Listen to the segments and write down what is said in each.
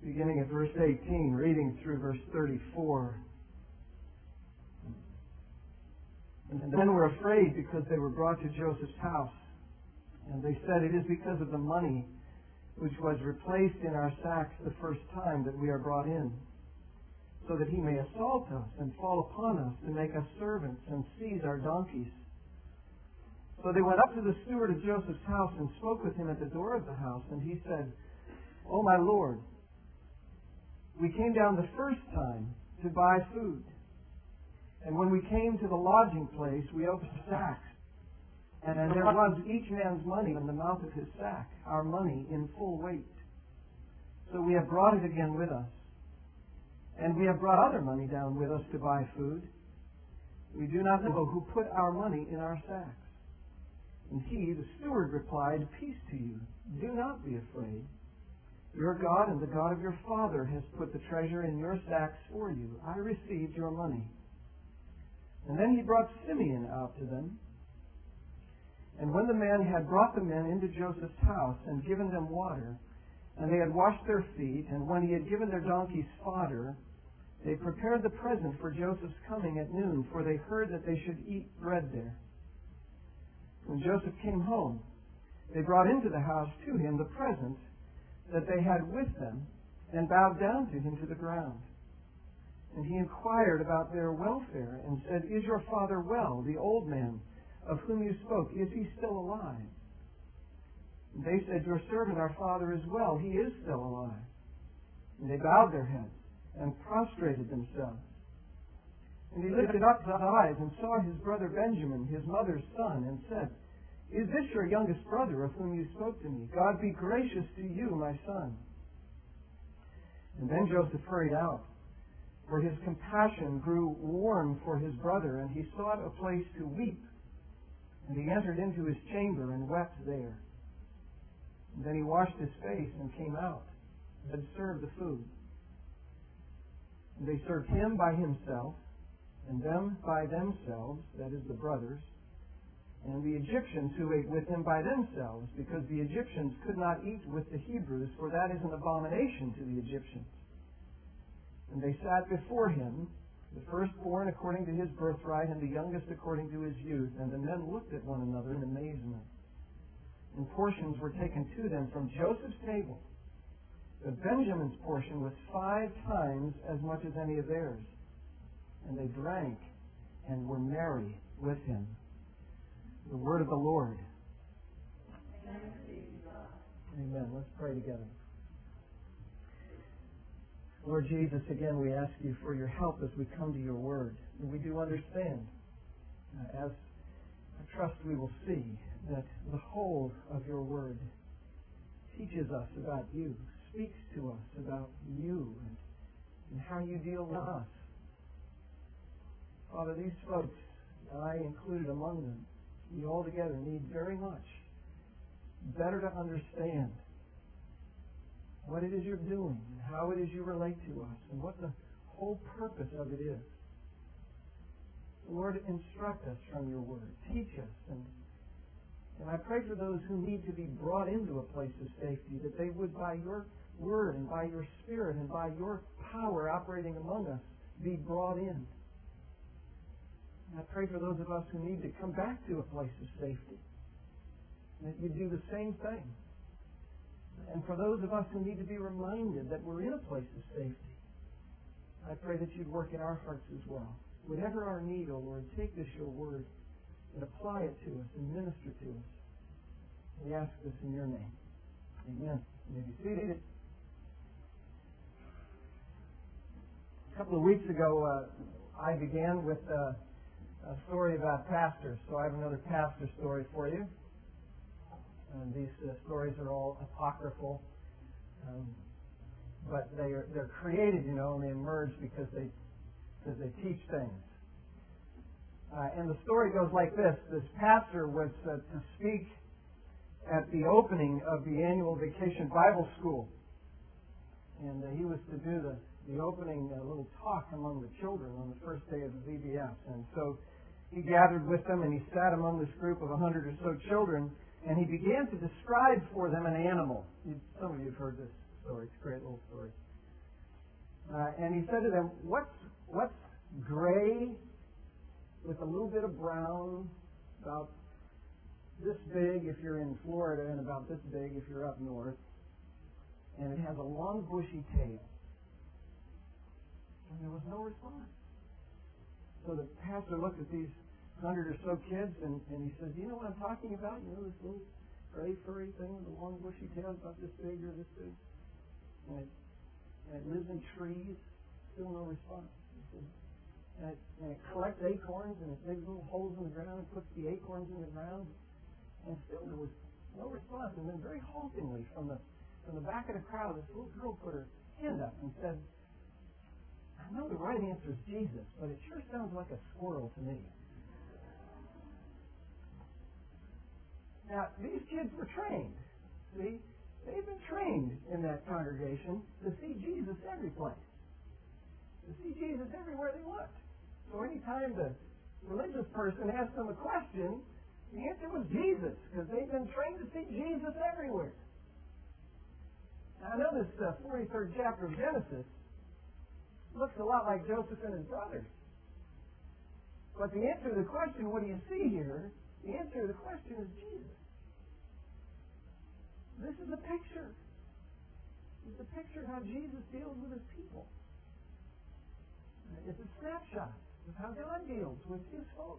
beginning at verse 18, reading through verse 34. And the men were afraid because they were brought to Joseph's house. And they said, "It is because of the money which was replaced in our sacks the first time that we are brought in, so that he may assault us and fall upon us to make us servants and seize our donkeys." So they went up to the steward of Joseph's house and spoke with him at the door of the house. And he said, "O my lord, we came down the first time to buy food. And when we came to the lodging place, we opened the sacks. And there was each man's money in the mouth of his sack, our money in full weight. So we have brought it again with us. And we have brought other money down with us to buy food. We do not know who put our money in our sacks." And he, the steward, replied, "Peace to you. Do not be afraid. Your God and the God of your father has put the treasure in your sacks for you. I received your money." And then he brought Simeon out to them. And when the man had brought the men into Joseph's house and given them water, and they had washed their feet, and when he had given their donkeys fodder, they prepared the present for Joseph's coming at noon, for they heard that they should eat bread there. When Joseph came home, they brought into the house to him the present that they had with them, and bowed down to him to the ground. And he inquired about their welfare, and said, "Is your father well, the old man of whom you spoke? Is he still alive?" And they said, "Your servant, our father, is well. He is still alive." And they bowed their heads and prostrated themselves. And he lifted up his eyes and saw his brother Benjamin, his mother's son, and said, "Is this your youngest brother of whom you spoke to me? God be gracious to you, my son." And then Joseph hurried out, for his compassion grew warm for his brother, and he sought a place to weep. And he entered into his chamber and wept there. And then he washed his face and came out and served the food. And they served him by himself, and them by themselves, that is, the brothers, and the Egyptians who ate with him by themselves, because the Egyptians could not eat with the Hebrews, for that is an abomination to the Egyptians. And they sat before him, the firstborn according to his birthright, and the youngest according to his youth. And the men looked at one another in amazement. And portions were taken to them from Joseph's table. But Benjamin's portion was 5 times as much as any of theirs. And they drank and were merry with him. The word of the Lord. Amen. Let's pray together. Lord Jesus, again we ask you for your help as we come to your word. And we do understand, as I trust we will see, that the whole of your word teaches us about you, speaks to us about you, and how you deal with us. Father, these folks, I included among them, we all together need very much better to understand what it is you're doing, and how it is you relate to us, and what the whole purpose of it is. Lord, instruct us from your word. Teach us. And I pray for those who need to be brought into a place of safety, that they would, by your word and by your spirit and by your power operating among us, be brought in. And I pray for those of us who need to come back to a place of safety, that you do the same thing. And for those of us who need to be reminded that we're in a place of safety, I pray that you'd work in our hearts as well. Whatever our need, O Lord, take this, your word, and apply it to us and minister to us. We ask this in your name. Amen. You may be seated. A couple of weeks ago, I began with a story about pastors. So I have another pastor story for you. And these stories are all apocryphal, but they're created, and they emerge because they teach things. And the story goes like this: this pastor was to speak at the opening of the annual Vacation Bible School, and he was to do the opening little talk among the children on the first day of the VBS. And so he gathered with them, and he sat among this group of 100 or so children. And he began to describe for them an animal. Some of you have heard this story. It's a great little story. And he said to them, what's gray with a little bit of brown, about this big if you're in Florida and about this big if you're up north, and it has a long bushy tail? And there was no response. So the pastor looked at these 100 or so kids, and he says, "Do you know what I'm talking about? You know this little gray furry thing with a long bushy tail about this big or this big? And it lives in trees." Still no response. And it collects acorns, and it digs little holes in the ground and puts the acorns in the ground. And still there was no response. And then very haltingly from the back of the crowd, this little girl put her hand up and said, "I know the right answer is Jesus, but it sure sounds like a squirrel to me." Now, these kids were trained. See? They've been trained in that congregation to see Jesus every place. To see Jesus everywhere they looked. So anytime the religious person asked them a question, the answer was Jesus, because they've been trained to see Jesus everywhere. Now, I know this 43rd chapter of Genesis looks a lot like Joseph and his brothers. But the answer to the question, what do you see here? The answer to the question is Jesus. This is a picture. It's a picture of how Jesus deals with his people. It's a snapshot of how God deals with his folk.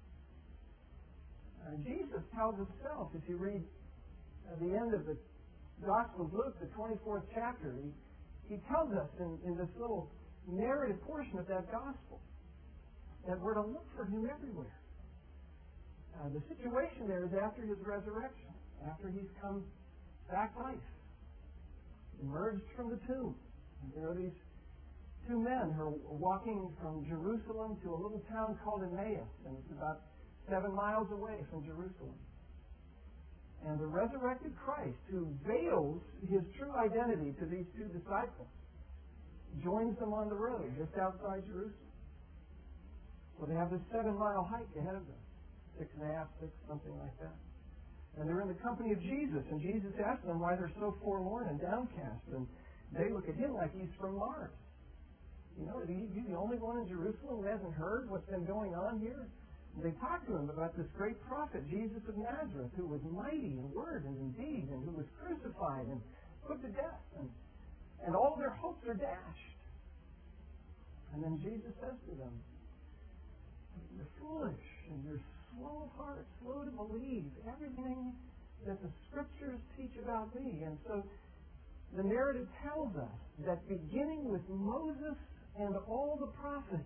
Jesus tells himself, if you read the end of the Gospel of Luke, the 24th chapter, he tells us in this little narrative portion of that Gospel that we're to look for him everywhere. The situation there is after his resurrection, after he's come back to life, emerged from the tomb. And there are these two men who are walking from Jerusalem to a little town called Emmaus, and it's about 7 miles away from Jerusalem. And the resurrected Christ, who veils his true identity to these two disciples, joins them on the road just outside Jerusalem. So they have this 7-mile hike ahead of them, 6.5, 6, something like that. And they're in the company of Jesus, and Jesus asks them why they're so forlorn and downcast, and they look at him like he's from Mars. You know, he's the only one in Jerusalem who hasn't heard what's been going on here. And they talk to him about this great prophet, Jesus of Nazareth, who was mighty in word and in deed, and who was crucified and put to death. And all their hopes are dashed. And then Jesus says to them, "You're foolish, and you're slow of heart, slow to believe everything that the Scriptures teach about me." And so the narrative tells us that beginning with Moses and all the prophets,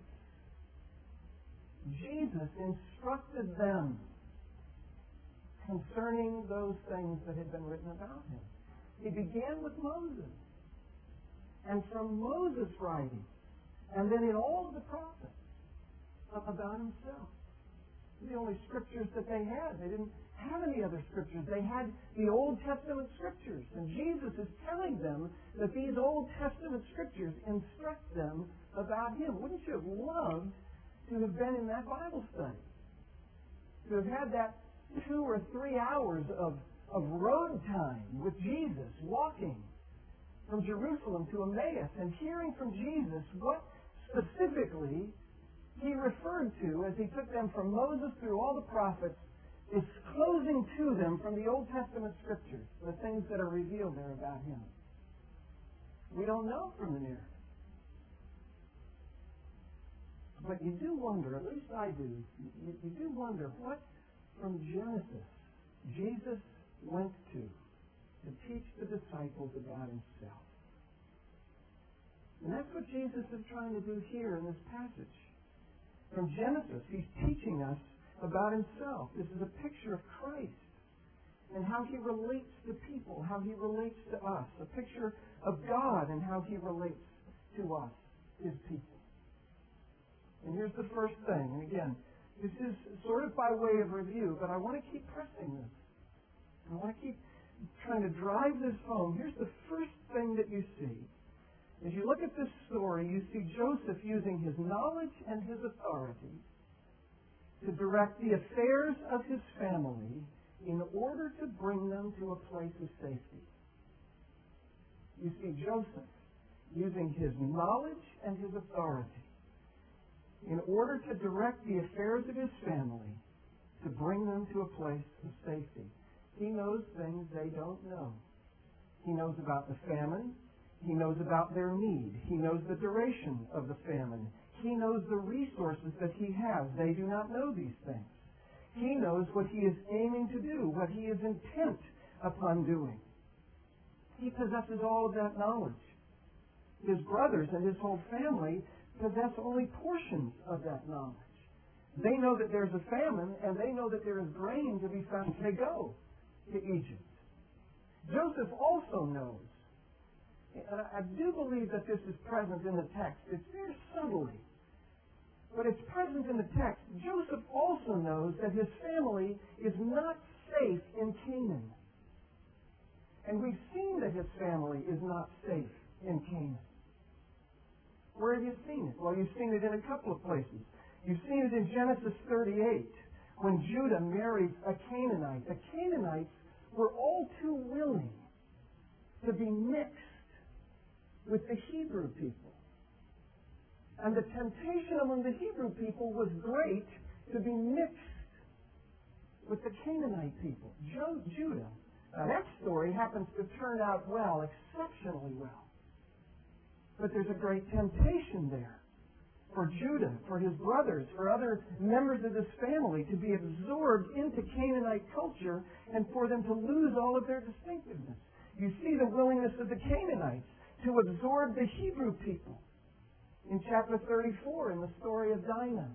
Jesus instructed them concerning those things that had been written about him. He began with Moses. And from Moses' writing, and then in all of the prophets, about himself. The only scriptures that they had. They didn't have any other scriptures. They had the Old Testament scriptures. And Jesus is telling them that these Old Testament scriptures instruct them about him. Wouldn't you have loved to have been in that Bible study? To have had that 2 or 3 hours of road time with Jesus, walking from Jerusalem to Emmaus and hearing from Jesus what specifically he referred to as he took them from Moses through all the prophets, disclosing to them from the Old Testament scriptures the things that are revealed there about him. We don't know from the narrative. But you do wonder, at least I do, you do wonder what from Genesis Jesus went to teach the disciples about himself. And that's what Jesus is trying to do here in this passage. From Genesis, he's teaching us about himself. This is a picture of Christ and how he relates to people, how he relates to us. A picture of God and how he relates to us, his people. And here's the first thing. And again, this is sort of by way of review, but I want to keep pressing this. I want to keep trying to drive this home. Here's the first thing that you see. As you look at this story, you see Joseph using his knowledge and his authority to direct the affairs of his family in order to bring them to a place of safety. You see Joseph using his knowledge and his authority in order to direct the affairs of his family to bring them to a place of safety. He knows things they don't know. He knows about the famine. He knows about their need. He knows the duration of the famine. He knows the resources that he has. They do not know these things. He knows what he is aiming to do, what he is intent upon doing. He possesses all of that knowledge. His brothers and his whole family possess only portions of that knowledge. They know that there's a famine, and they know that there is grain to be found. They go to Egypt. Joseph also knows, and I do believe that this is present in the text. It's very subtly, but it's present in the text. Joseph also knows that his family is not safe in Canaan. And we've seen that his family is not safe in Canaan. Where have you seen it? Well, you've seen it in a couple of places. You've seen it in Genesis 38, when Judah married a Canaanite. The Canaanites were all too willing to be mixed with the Hebrew people. And the temptation among the Hebrew people was great to be mixed with the Canaanite people. Judah. That story happens to turn out well, exceptionally well. But there's a great temptation there for Judah, for his brothers, for other members of his family to be absorbed into Canaanite culture and for them to lose all of their distinctiveness. You see the willingness of the Canaanites to absorb the Hebrew people in chapter 34 in the story of Dinah.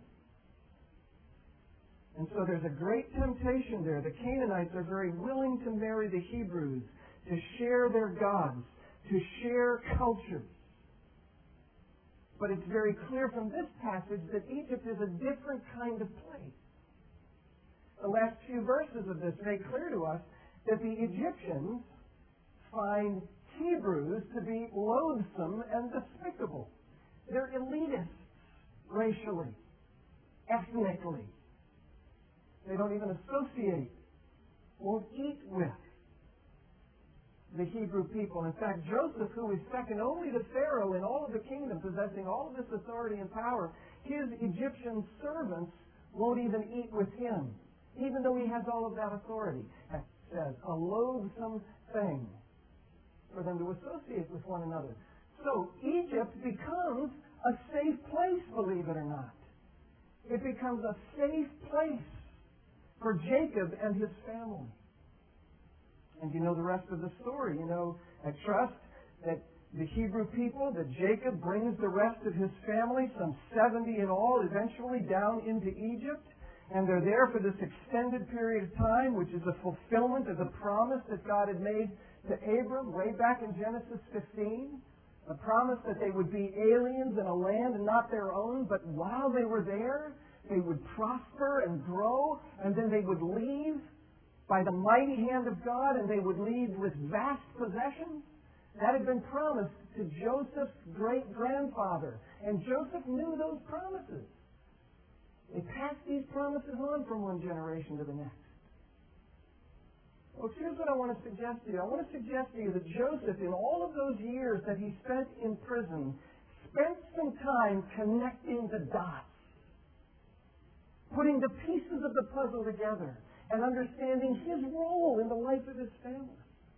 And so there's a great temptation there. The Canaanites are very willing to marry the Hebrews, to share their gods, to share cultures. But it's very clear from this passage that Egypt is a different kind of place. The last few verses of this make clear to us that the Egyptians find Hebrews to be loathsome and despicable. They're elitists racially, ethnically. They don't even associate, won't eat with the Hebrew people. In fact, Joseph, who is second only to Pharaoh in all of the kingdom, possessing all of this authority and power, his Egyptian servants won't even eat with him, even though he has all of that authority. That says, a loathsome thing for them to associate with one another. So Egypt becomes a safe place, believe it or not. It becomes a safe place for Jacob and his family. And you know the rest of the story. You know, I trust that the Hebrew people, that Jacob brings the rest of his family, some 70 in all, eventually down into Egypt. And they're there for this extended period of time, which is a fulfillment of the promise that God had made to Abram way back in Genesis 15. A promise that they would be aliens in a land not their own, but while they were there, they would prosper and grow, and then they would leave by the mighty hand of God, and they would leave with vast possessions. That had been promised to Joseph's great-grandfather, and Joseph knew those promises. They passed these promises on from one generation to the next. Well, here's what I want to suggest to you. I want to suggest to you that Joseph, in all of those years that he spent in prison, spent some time connecting the dots, putting the pieces of the puzzle together, and understanding his role in the life of his family.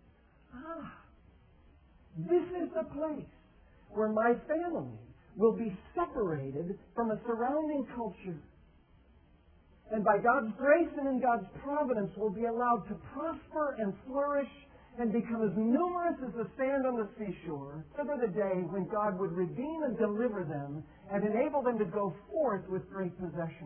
This is the place where my family will be separated from a surrounding culture. And by God's grace and in God's providence will be allowed to prosper and flourish and become as numerous as the sand on the seashore. Remember the day when God would redeem and deliver them and enable them to go forth with great possession.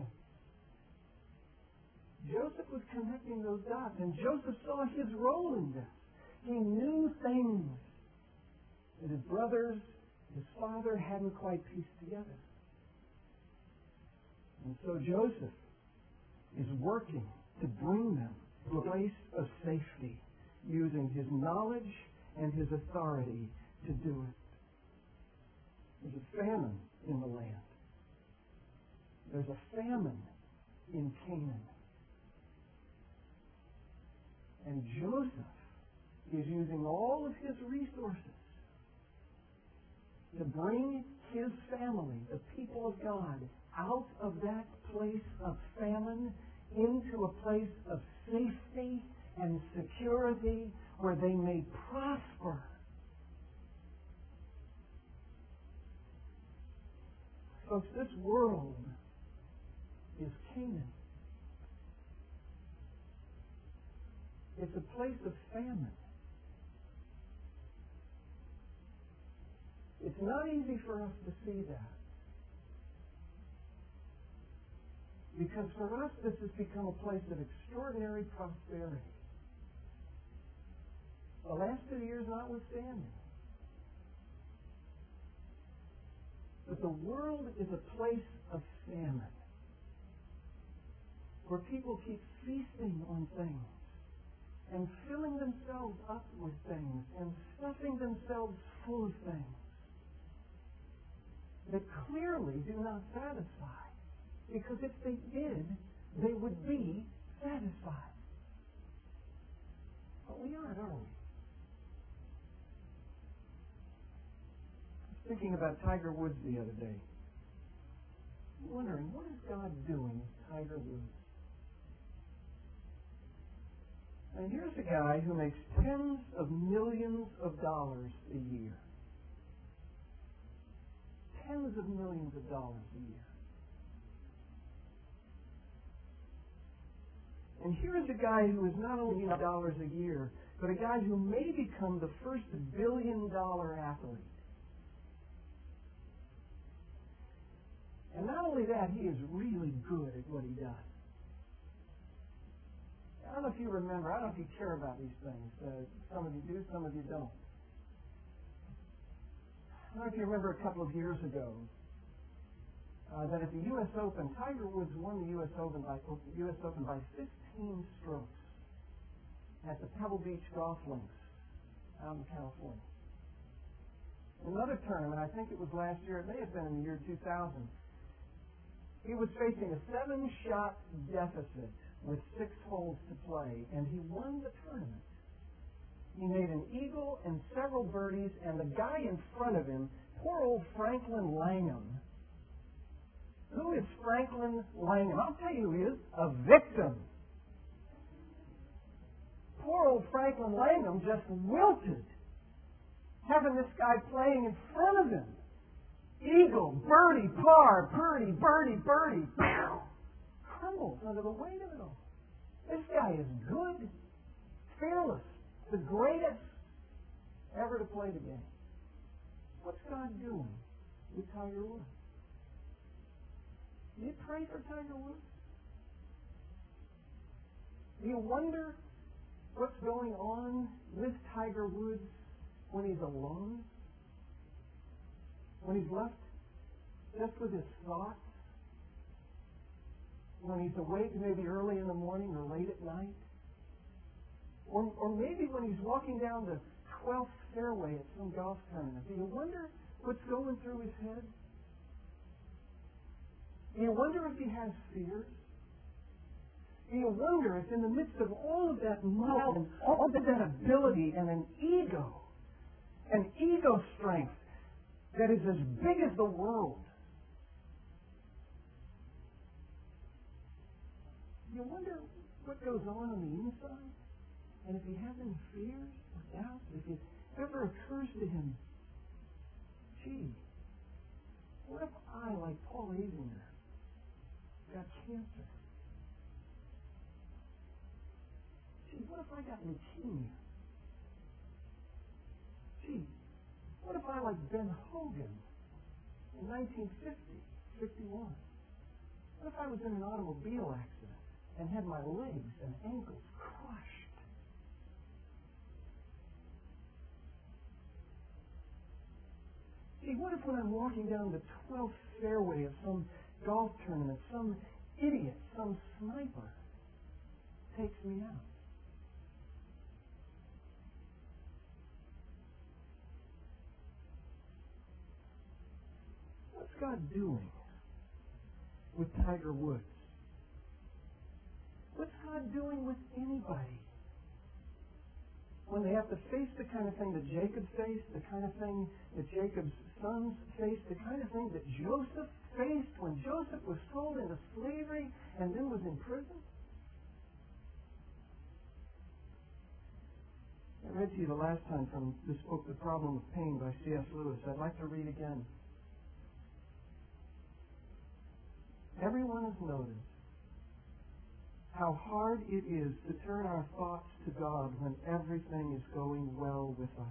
Joseph was connecting those dots, and Joseph saw his role in this. He knew things that his brothers, his father hadn't quite pieced together. And so Joseph is working to bring them to a place of safety, using his knowledge and his authority to do it. There's a famine in the land. There's a famine in Canaan. And Joseph is using all of his resources, to bring His family, the people of God, out of that place of famine into a place of safety and security where they may prosper. Folks, this world is Canaan. It's a place of famine. It's not easy for us to see that. Because for us, this has become a place of extraordinary prosperity. The last 2 years notwithstanding. But the world is a place of famine, where people keep feasting on things and filling themselves up with things and stuffing themselves full of things that clearly do not satisfy. Because if they did, they would be satisfied. But we aren't, are we? I was thinking about Tiger Woods the other day. Wondering, what is God doing with Tiger Woods? And here's a guy who makes tens of millions of dollars a year. Tens of millions of dollars a year. And here's a guy who is not only dollars a year, but a guy who may become the first billion-dollar athlete. And not only that, he is really good at what he does. I don't know if you remember, I don't know if you care about these things. Some of you do, some of you don't. I don't know if you remember a couple of years ago that at the U.S. Open, Tiger Woods won the U.S. Open by 15 strokes at the Pebble Beach Golf Links out in California. Another tournament, I think it was last year, it may have been in the year 2000, he was facing a 7-shot deficit with 6 holes to play, and he won the tournament. He made an eagle and several birdies, and the guy in front of him, poor old Franklin Langham. Who is Franklin Langham? I'll tell you who he is. A victim. Poor old Franklin Langham just wilted, having this guy playing in front of him. Eagle, birdie, par, birdie, birdie, birdie. Pow! Crumbles under the weight of it all. This guy is good, fearless, the greatest ever to play the game. What's God doing with Tiger Woods? Do you pray for Tiger Woods? Do you wonder what's going on with Tiger Woods when he's alone? When he's left just with his thoughts? When he's awake maybe early in the morning or late at night? Or maybe when he's walking down the 12th fairway at some golf tournament. Do you wonder what's going through his head? Do you wonder if he has fears? Do you wonder if in the midst of all of that might and all of that ability and an ego strength that is as big as the world, do you wonder what goes on the inside? And if he has any fears or doubts, if it ever occurs to him, gee, what if I, like Paul Azinger, got cancer? Gee, what if I got leukemia? Gee, what if I, like Ben Hogan in 1950, 51? What if I was in an automobile accident and had my legs and ankles crushed? See, what if when I'm walking down the 12th fairway of some golf tournament, some idiot, some sniper takes me out? What's God doing with Tiger Woods? What's God doing with anybody when they have to face the kind of thing that Jacob faced, the kind of thing that Jacob's sons face the kind of thing that Joseph faced when Joseph was sold into slavery and then was in prison? I read to you the last time from this book, The Problem of Pain by C.S. Lewis. I'd like to read again. Everyone has noticed how hard it is to turn our thoughts to God when everything is going well with us.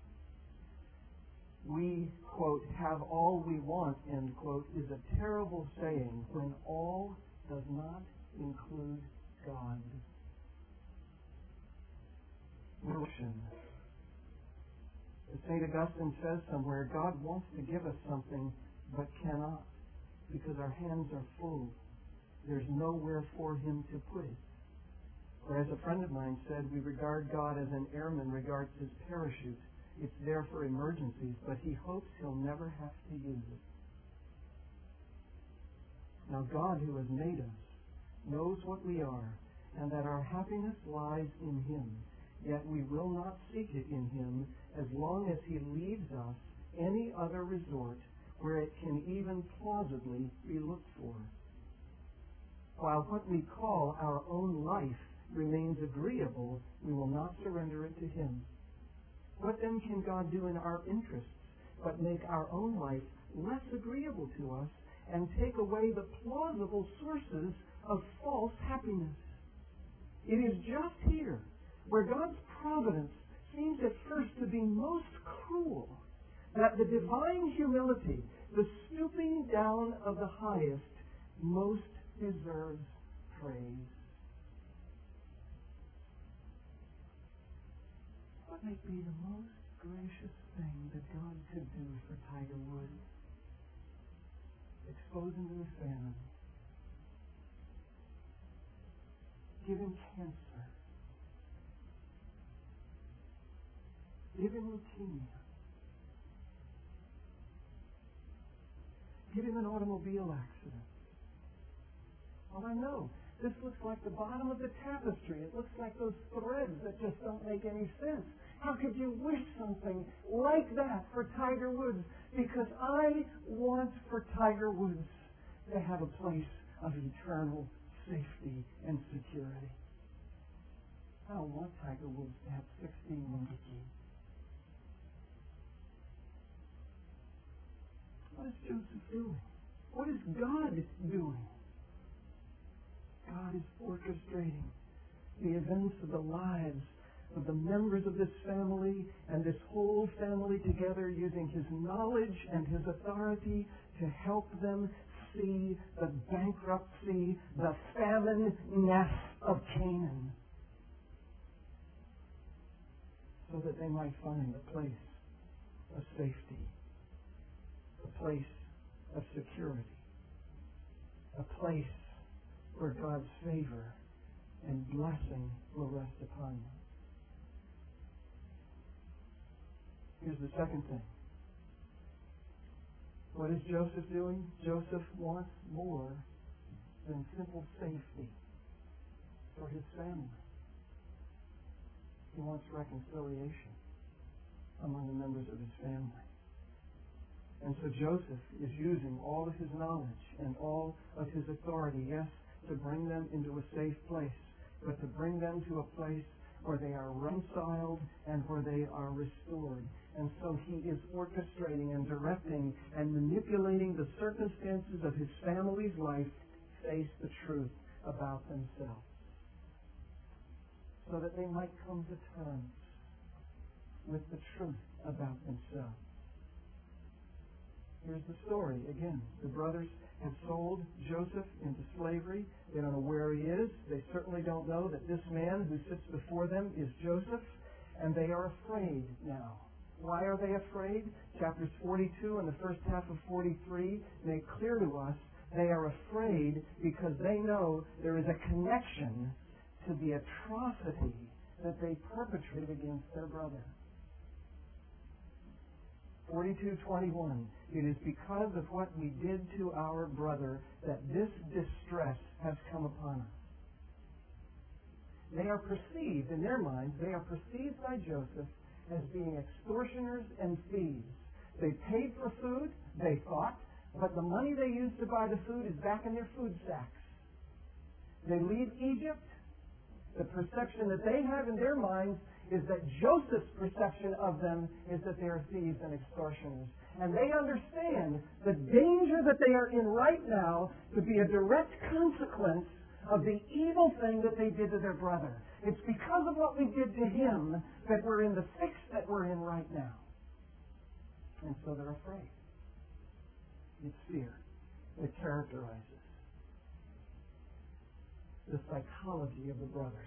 We, quote, have all we want, end quote, is a terrible saying when all does not include God. As St. Augustine says somewhere, God wants to give us something but cannot because our hands are full. There's nowhere for Him to put it. Or as a friend of mine said, we regard God as an airman regards his parachute. It's there for emergencies, but he hopes he'll never have to use it. Now God, who has made us, knows what we are, and that our happiness lies in Him. Yet we will not seek it in Him as long as He leaves us any other resort where it can even plausibly be looked for. While what we call our own life remains agreeable, we will not surrender it to Him. What then can God do in our interests but make our own life less agreeable to us and take away the plausible sources of false happiness? It is just here where God's providence seems at first to be most cruel that the divine humility, the stooping down of the highest, most deserves praise. What may be the most gracious thing that God could do for Tiger Woods? Expose him to the famine. Give him cancer. Give him leukemia. Give him an automobile accident. Well, I know. This looks like the bottom of the tapestry. It looks like those threads that just don't make any sense. How could you wish something like that for Tiger Woods? Because I want for Tiger Woods to have a place of eternal safety and security. I don't want Tiger Woods to have 16 monkey teeth. What is Joseph doing? What is God doing? God is orchestrating the events of the lives of the members of this family and this whole family together, using His knowledge and His authority to help them see the bankruptcy, the famine-ness of Canaan, so that they might find a place of safety, a place of security, a place where God's favor and blessing will rest upon them. Here's the second thing. What is Joseph doing? Joseph wants more than simple safety for his family. He wants reconciliation among the members of his family. And so Joseph is using all of his knowledge and all of his authority, yes, to bring them into a safe place, but to bring them to a place where they are reconciled and where they are restored. And so he is orchestrating and directing and manipulating the circumstances of his family's life to face the truth about themselves, so that they might come to terms with the truth about themselves. Here's the story. Again, the brothers have sold Joseph into slavery. They don't know where he is. They certainly don't know that this man who sits before them is Joseph. And they are afraid now. Why are they afraid? Chapters 42 and the first half of 43 make clear to us they are afraid because they know there is a connection to the atrocity that they perpetrated against their brother. 42:21. It is because of what we did to our brother that this distress has come upon us. They are perceived, in their minds, they are perceived by Joseph as being extortioners and thieves. They paid for food, they thought, but the money they used to buy the food is back in their food sacks. They leave Egypt. The perception that they have in their minds is that Joseph's perception of them is that they are thieves and extortioners. And they understand the danger that they are in right now to be a direct consequence of the evil thing that they did to their brother. It's because of what we did to him that we're in the fix that we're in right now. And so they're afraid. It's fear that characterizes the psychology of the brothers.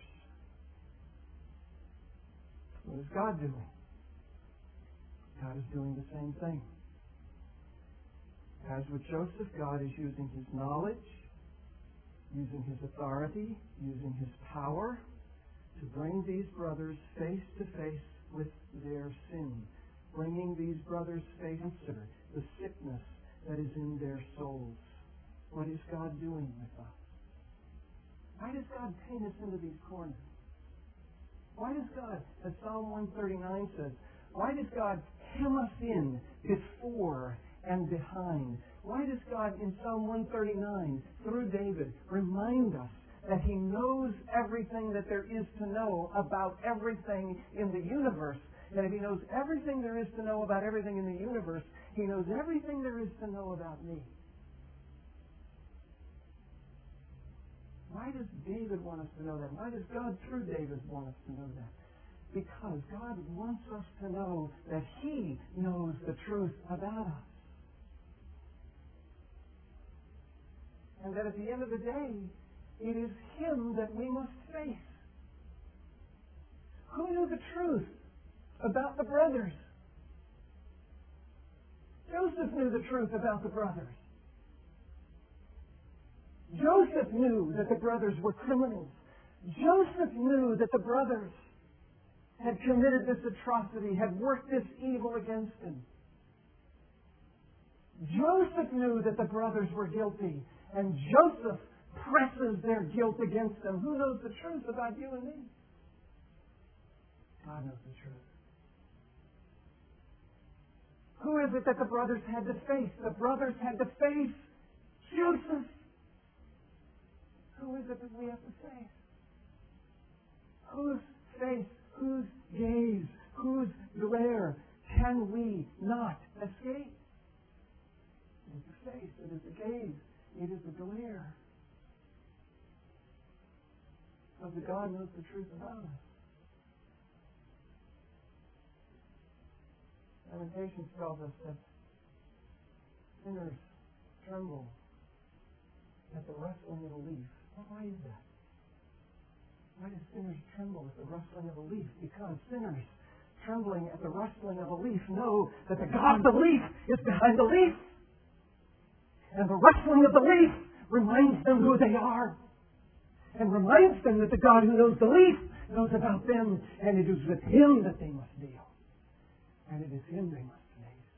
What is God doing? God is doing the same thing. As with Joseph, God is using his knowledge, using his authority, using his power to bring these brothers face to face with their sin, bringing these brothers face to the sickness that is in their souls. What is God doing with us? Why does God paint us into these corners? Why does God, as Psalm 139 says, why does God hem us in before and behind? Why does God, in Psalm 139, through David, remind us that He knows everything that there is to know about everything in the universe? And if He knows everything there is to know about everything in the universe, He knows everything there is to know about me. Why does David want us to know that? Why does God, through David, want us to know that? Because God wants us to know that He knows the truth about us. And that at the end of the day, it is Him that we must face. Who knew the truth about the brothers? Joseph knew the truth about the brothers. Joseph knew that the brothers were criminals. Joseph knew that the brothers had committed this atrocity, had worked this evil against him. Joseph knew that the brothers were guilty, and Joseph presses their guilt against them. Who knows the truth about you and me? God knows the truth. Who is it that the brothers had to face? The brothers had to face Joseph. Who is it that we have to face? Whose face, whose gaze, whose glare can we not escape? It is the face, it is the gaze, it is the glare. Because God knows the truth about us. Lamentations tells us that sinners tremble at the rustling of a leaf. Why is that? Why do sinners tremble at the rustling of a leaf? Because sinners trembling at the rustling of a leaf know that the God of the leaf is behind the leaf. And the rustling of the leaf reminds them who they are. And reminds them that the God who knows the leaf knows about them. And it is with Him that they must deal. And it is Him they must face.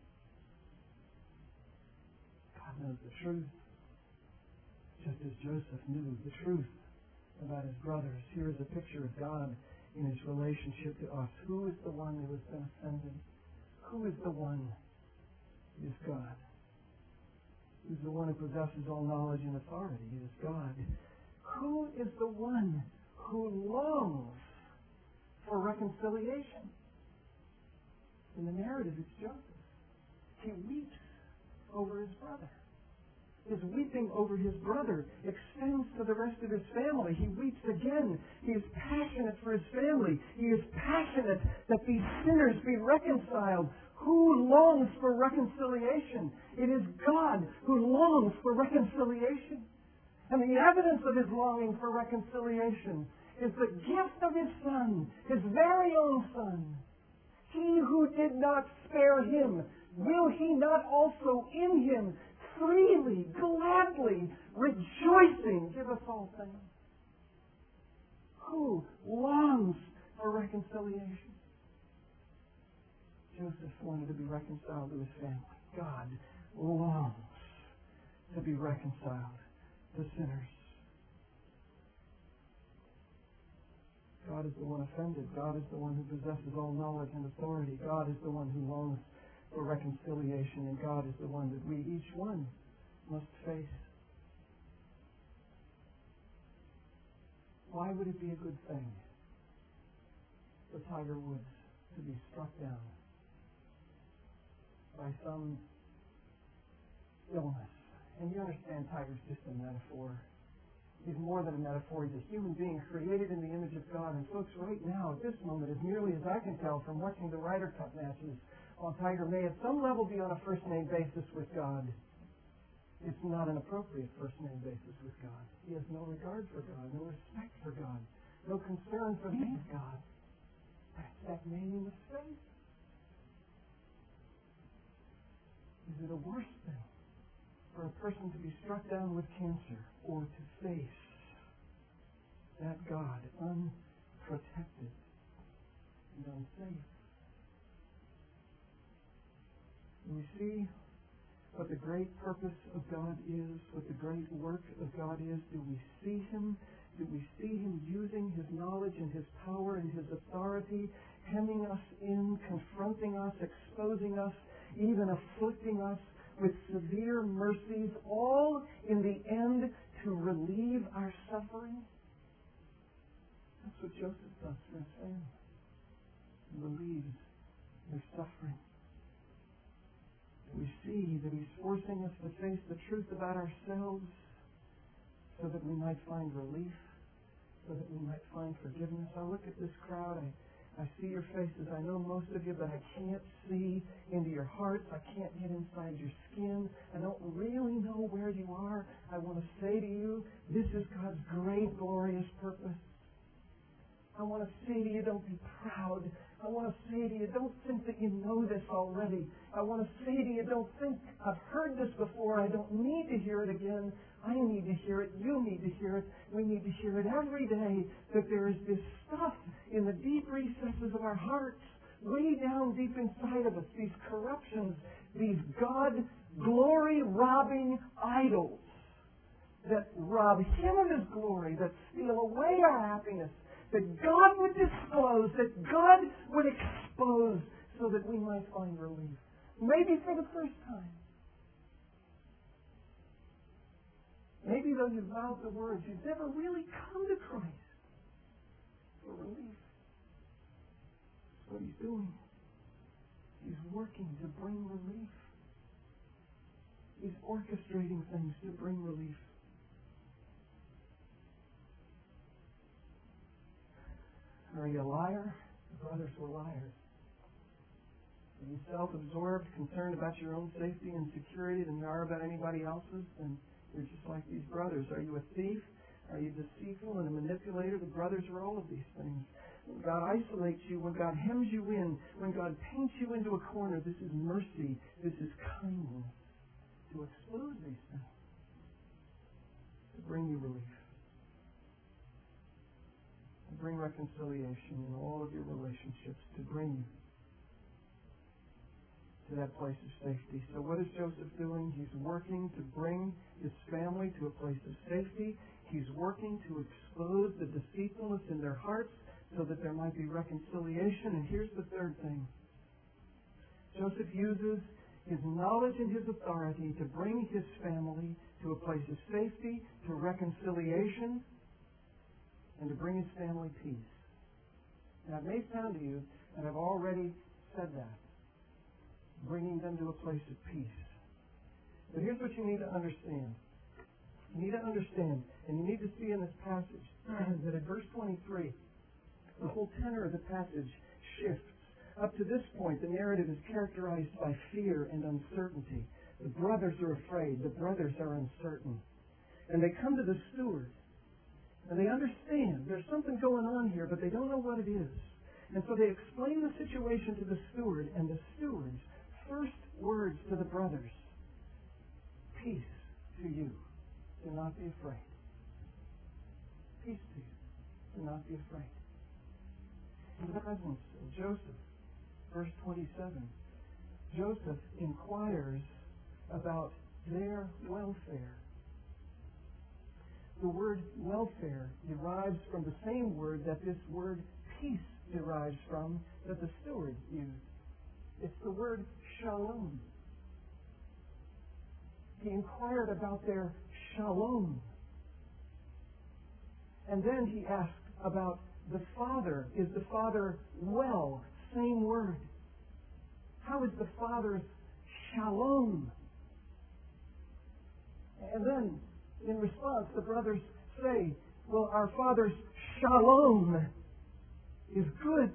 God knows the truth. Just as Joseph knew the truth about his brothers. Here is a picture of God in His relationship to us. Who is the one who has been offended? Who is the one? It is God. Who is the one who possesses all knowledge and authority? It is God. Who is the one who longs for reconciliation? In the narrative, it's Joseph. He weeps over his brother. His weeping over his brother extends to the rest of his family. He weeps again. He is passionate for his family. He is passionate that these sinners be reconciled. Who longs for reconciliation? It is God who longs for reconciliation. And the evidence of His longing for reconciliation is the gift of His Son, His very own Son. He who did not spare Him, will He not also in Him freely, gladly, rejoicing, give us all things? Who longs for reconciliation? Joseph wanted to be reconciled to his family. God longs to be reconciled to sinners. God is the one offended. God is the one who possesses all knowledge and authority. God is the one who longs for reconciliation, and God is the one that we, each one, must face. Why would it be a good thing for Tiger Woods to be struck down by some illness? And you understand Tiger's just a metaphor. He's more than a metaphor. He's a human being created in the image of God. And folks, right now, at this moment, as nearly as I can tell from watching the Ryder Cup matches, while Tiger may at some level be on a first-name basis with God, it's not an appropriate first-name basis with God. He has no regard for God, no respect for God, no concern for the name of God. That's that name of faith. Is it a worse thing for a person to be struck down with cancer or to face that God unprotected and unsafe? We see what the great purpose of God is, what the great work of God is. Do we see Him? Do we see Him using His knowledge and His power and His authority, hemming us in, confronting us, exposing us, even afflicting us with severe mercies, all in the end to relieve our suffering? That's what Joseph does for his family. He relieves their suffering. We see that He's forcing us to face the truth about ourselves so that we might find relief, so that we might find forgiveness. I look at this crowd. I see your faces. I know most of you, but I can't see into your hearts. I can't get inside your skin. I don't really know where you are. I want to say to you, this is God's great, glorious purpose. I want to say to you, don't be proud. I want to say to you, don't think that you know this already. I want to say to you, don't think I've heard this before. I don't need to hear it again. I need to hear it. You need to hear it. We need to hear it every day, that there is this stuff in the deep recesses of our hearts, way down deep inside of us, these corruptions, these God glory-robbing idols that rob Him of His glory, that steal away our happiness, that God would disclose, that God would expose, so that we might find relief. Maybe for the first time. Maybe though you've vowed the words, you've never really come to Christ for relief. That's what He's doing. He's working to bring relief. He's orchestrating things to bring relief. Are you a liar? The brothers were liars. Are you self-absorbed, concerned about your own safety and security than you are about anybody else's? Then you're just like these brothers. Are you a thief? Are you deceitful and a manipulator? The brothers are all of these things. When God isolates you, when God hems you in, when God paints you into a corner, this is mercy, this is kindness to expose these things, to bring you relief, to bring reconciliation in all of your relationships, to bring you to that place of safety. So what is Joseph doing? He's working to bring his family to a place of safety. He's working to expose the deceitfulness in their hearts so that there might be reconciliation. And here's the third thing. Joseph uses his knowledge and his authority to bring his family to a place of safety, to reconciliation, and to bring his family peace. Now, it may sound to you that I've already said that, bringing them to a place of peace. But here's what you need to understand. You need to understand, and you need to see in this passage, that at verse 23, the whole tenor of the passage shifts. Up to this point, the narrative is characterized by fear and uncertainty. The brothers are afraid. The brothers are uncertain. And they come to the steward, and they understand there's something going on here, but they don't know what it is. And so they explain the situation to the steward, and the steward's first words to the brothers: peace to you. Do not be afraid. Peace to you. Do not be afraid. In the presence of Joseph, verse 27, Joseph inquires about their welfare. The word welfare derives from the same word that this word peace derives from, that the steward used. It's the word shalom. He inquired about their shalom. And then he asked about the Father. Is the Father well? Same word. How is the Father's shalom? And then, in response, the brothers say, well, our Father's shalom is good.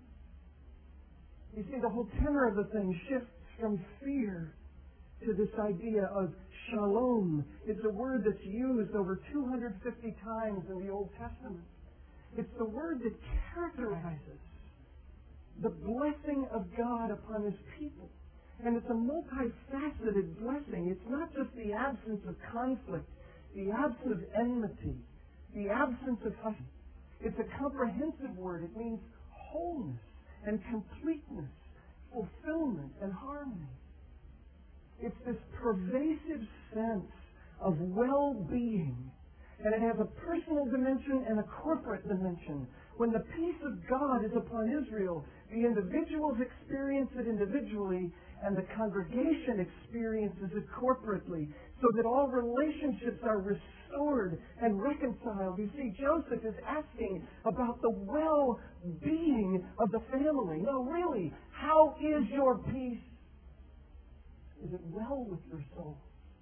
You see, the whole tenor of the thing shifts from fear to this idea of shalom. It's a word that's used over 250 times in the Old Testament. It's the word that characterizes the blessing of God upon His people. And it's a multifaceted blessing. It's not just the absence of conflict, the absence of enmity, the absence of husband. It's a comprehensive word. It means wholeness and completeness, fulfillment and harmony. It's this pervasive sense of well-being. And it has a personal dimension and a corporate dimension. When the peace of God is upon Israel, the individuals experience it individually, and the congregation experiences it corporately, so that all relationships are restored and reconciled. You see, Joseph is asking about the well-being of the family. No, really, how is your peace? Is it well with your soul?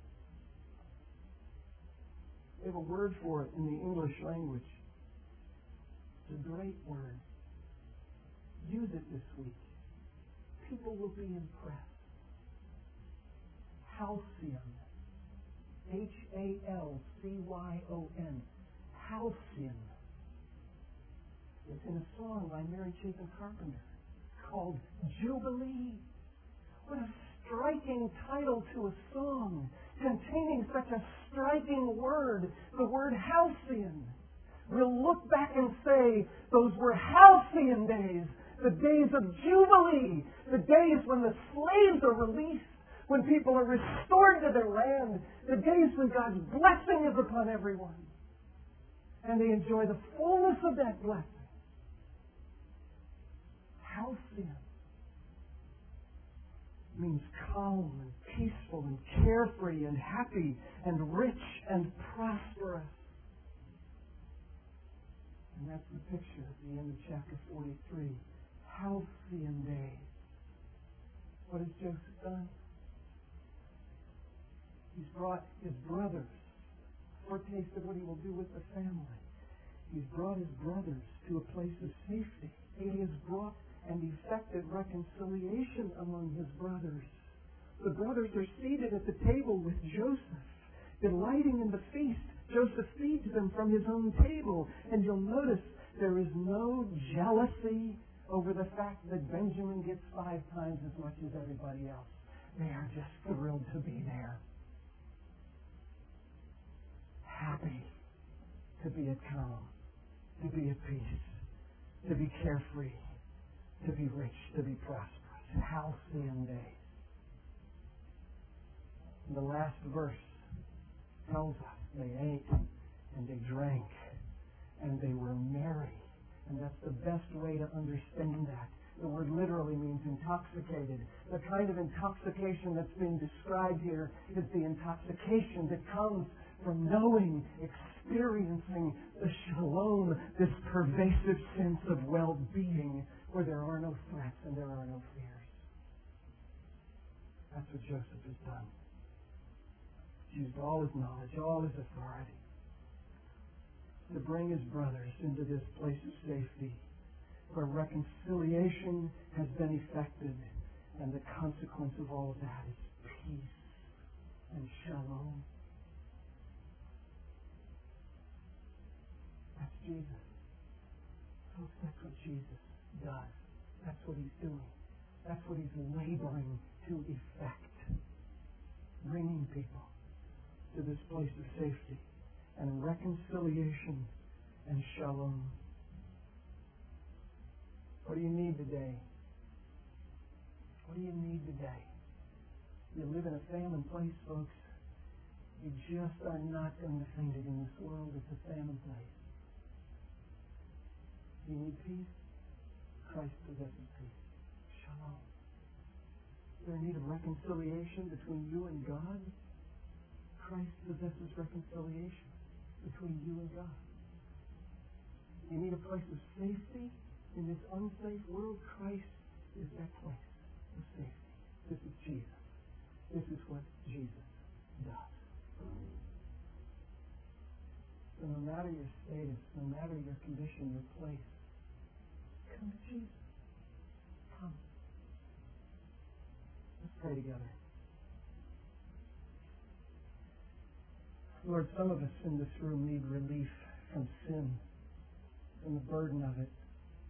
We have a word for it in the English language. It's a great word. Use it this week. People will be impressed. Halcyon. Halcyon. Halcyon. It's in a song by Mary Chapin Carpenter called Jubilee. What a striking title to a song containing such a striking word, the word halcyon. We'll look back and say those were halcyon days, the days of Jubilee, the days when the slaves are released, when people are restored to their land, the days when God's blessing is upon everyone. And they enjoy the fullness of that blessing. Halcyon means calm and peaceful and carefree and happy and rich and prosperous. And that's the picture at the end of chapter 43. Halcyon days. What has Joseph done? He's brought his brothers. Foretaste of what he will do with the family. He's brought his brothers to a place of safety. He has brought and effected reconciliation among his brothers. The brothers are seated at the table with Joseph, delighting in the feast. Joseph feeds them from his own table. And you'll notice there is no jealousy over the fact that Benjamin gets 5 times as much as everybody else. They are just thrilled to be there. Happy to be at calm, to be at peace, to be carefree, to be rich, to be prosperous. Halcyon days. And the last verse tells us they ate and they drank and they were merry. And that's the best way to understand that. The word literally means intoxicated. The kind of intoxication that's being described here is the intoxication that comes from knowing, experiencing the shalom, this pervasive sense of well-being where there are no threats and there are no fears. That's what Joseph has done. He's used all his knowledge, all his authority to bring his brothers into this place of safety where reconciliation has been effected, and the consequence of all of that is peace and shalom. That's Jesus. Folks, that's what Jesus does. That's what He's doing. That's what He's laboring to effect. Bringing people to this place of safety and reconciliation and shalom. What do you need today? What do you need today? You live in a famine place, folks. You just are not going to find it in this world. It's a famine place. You need peace? Christ possesses peace. Shalom. Is there a need of reconciliation between you and God? Christ possesses reconciliation between you and God. You need a place of safety in this unsafe world? Christ is that place of safety. This is Jesus. This is what Jesus does. So no matter your status, no matter your condition, your place, come to Jesus. Come. Let's pray together. Lord, some of us in this room need relief from sin, from the burden of it.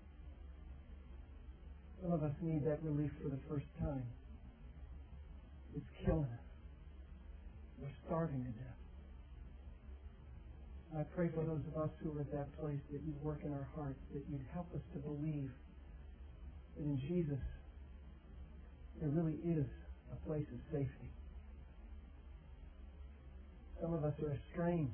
Some of us need that relief for the first time. It's killing us. We're starving to death. I pray for those of us who are at that place that you'd work in our hearts, that you'd help us to believe that in Jesus there really is a place of safety. Some of us are estranged.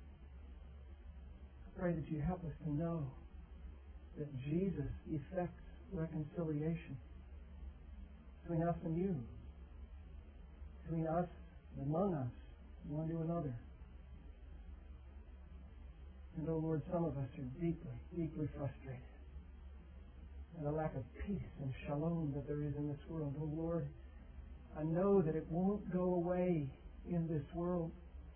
I pray that you help us to know that Jesus effects reconciliation between us and you, between us and among us, one to another. And, oh Lord, some of us are deeply, deeply frustrated at the lack of peace and shalom that there is in this world. Oh Lord, I know that it won't go away in this world.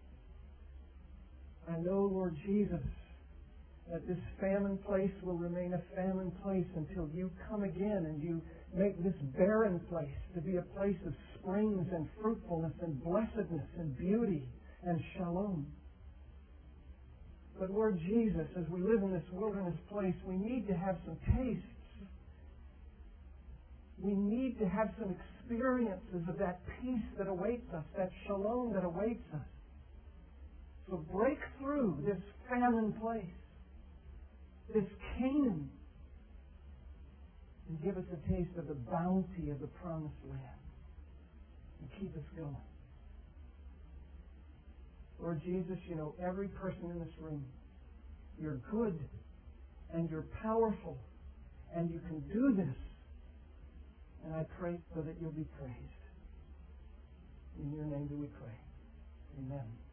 I know, Lord Jesus, that this famine place will remain a famine place until you come again and you make this barren place to be a place of springs and fruitfulness and blessedness and beauty and shalom. But Lord Jesus, as we live in this wilderness place, we need to have some tastes. We need to have some experiences of that peace that awaits us, that shalom that awaits us. So break through this famine place, this Canaan, and give us a taste of the bounty of the promised land. And keep us going. Lord Jesus, you know every person in this room. You're good and you're powerful and you can do this. And I pray so that you'll be praised. In your name do we pray. Amen.